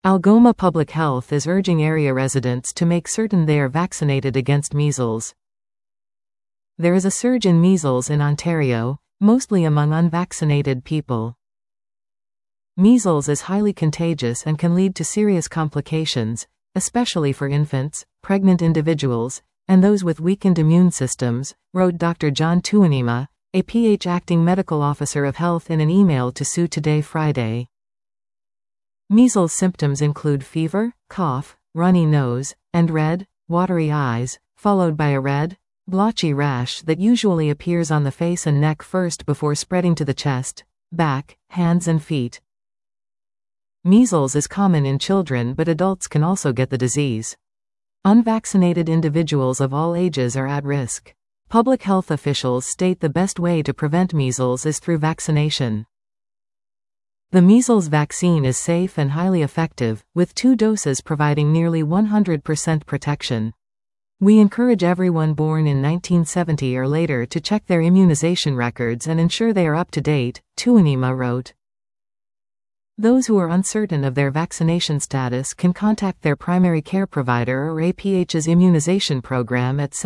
Algoma Public Health is urging area residents to make certain they are vaccinated against measles. There is a surge in measles in Ontario, mostly among unvaccinated people. Measles is highly contagious and can lead to serious complications, especially for infants, pregnant individuals, and those with weakened immune systems, wrote Dr. John Tuanima, a PH acting medical officer of health in an email to Sue Today Friday. Measles symptoms include fever, cough, runny nose, and red, watery eyes, followed by a red, blotchy rash that usually appears on the face and neck first before spreading to the chest, back, hands and feet. Measles is common in children, but adults can also get the disease. Unvaccinated individuals of all ages are at risk. Public health officials state the best way to prevent measles is through vaccination. The measles vaccine is safe and highly effective, with 2 doses providing nearly 100% protection. We encourage everyone born in 1970 or later to check their immunization records and ensure they are up to date, Tuanima wrote. Those who are uncertain of their vaccination status can contact their primary care provider or APH's immunization program at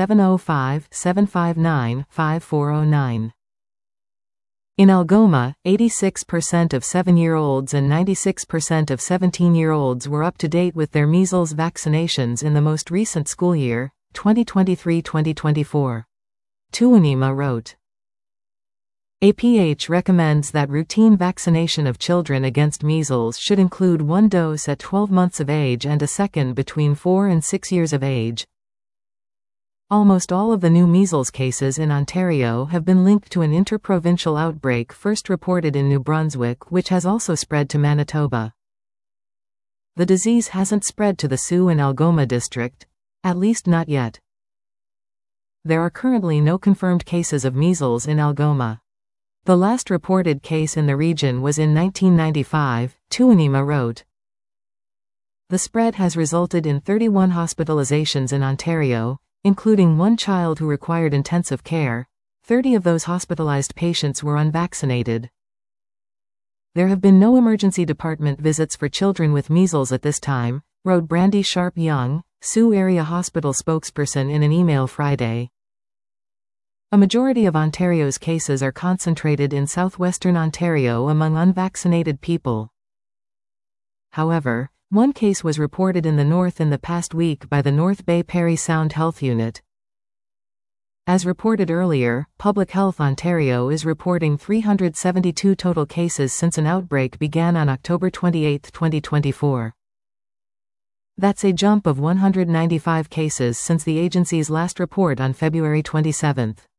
705-759-5409. In Algoma, 86% of 7-year-olds and 96% of 17-year-olds were up to date with their measles vaccinations in the most recent school year, 2023-2024. Tuanima wrote. APH recommends that routine vaccination of children against measles should include 1 dose at 12 months of age and a second between 4 and 6 years of age. Almost all of the new measles cases in Ontario have been linked to an interprovincial outbreak first reported in New Brunswick, which has also spread to Manitoba. The disease hasn't spread to the Soo and Algoma district, at least not yet. There are currently no confirmed cases of measles in Algoma. The last reported case in the region was in 1995, Tuanima wrote. The spread has resulted in 31 hospitalizations in Ontario, including 1 child who required intensive care. 30 of those hospitalized patients were unvaccinated. There have been no emergency department visits for children with measles at this time, wrote Brandy Sharp-Young, Soo Area Hospital spokesperson in an email Friday. A majority of Ontario's cases are concentrated in southwestern Ontario among unvaccinated people. However, 1 case was reported in the north in the past week by the North Bay Parry Sound Health Unit. As reported earlier, Public Health Ontario is reporting 372 total cases since an outbreak began on October 28, 2024. That's a jump of 195 cases since the agency's last report on February 27.